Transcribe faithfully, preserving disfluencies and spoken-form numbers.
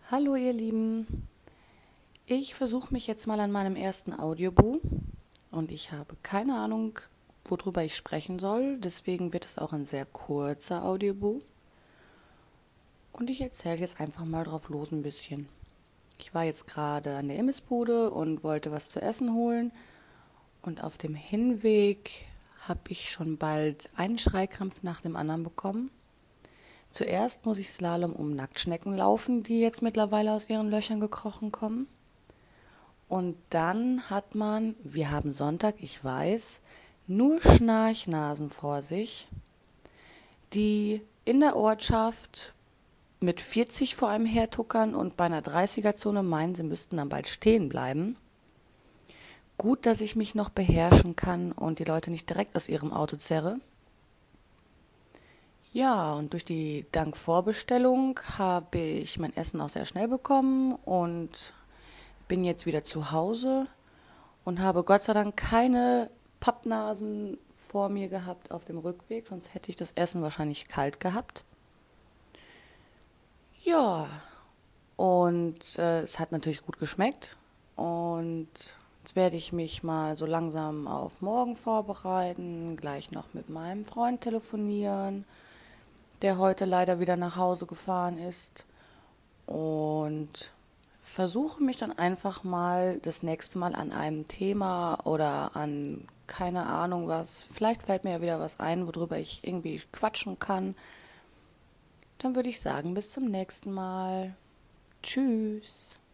Hallo ihr Lieben, ich versuche mich jetzt mal an meinem ersten Audiobuch und ich habe keine Ahnung, worüber ich sprechen soll, deswegen wird es auch ein sehr kurzer Audiobuch und ich erzähle jetzt einfach mal drauf los ein bisschen. Ich war jetzt gerade an der Imbissbude und wollte was zu essen holen und auf dem Hinweg habe ich schon bald einen Schreikrampf nach dem anderen bekommen. Zuerst muss ich Slalom um Nacktschnecken laufen, die jetzt mittlerweile aus ihren Löchern gekrochen kommen. Und dann hat man, wir haben Sonntag, ich weiß, nur Schnarchnasen vor sich, die in der Ortschaft mit vierzig vor einem hertuckern und bei einer dreißiger-Zone meinen, sie müssten dann bald stehen bleiben. Gut, dass ich mich noch beherrschen kann und die Leute nicht direkt aus ihrem Auto zerre. Ja, und durch die Dankvorbestellung habe ich mein Essen auch sehr schnell bekommen und bin jetzt wieder zu Hause und habe Gott sei Dank keine Pappnasen vor mir gehabt auf dem Rückweg, sonst hätte ich das Essen wahrscheinlich kalt gehabt. Ja, und äh, es hat natürlich gut geschmeckt und jetzt werde ich mich mal so langsam auf morgen vorbereiten, gleich noch mit meinem Freund telefonieren, der heute leider wieder nach Hause gefahren ist und versuche mich dann einfach mal das nächste Mal an einem Thema oder an keine Ahnung was. Vielleicht fällt mir ja wieder was ein, worüber ich irgendwie quatschen kann. Dann würde ich sagen, bis zum nächsten Mal. Tschüss.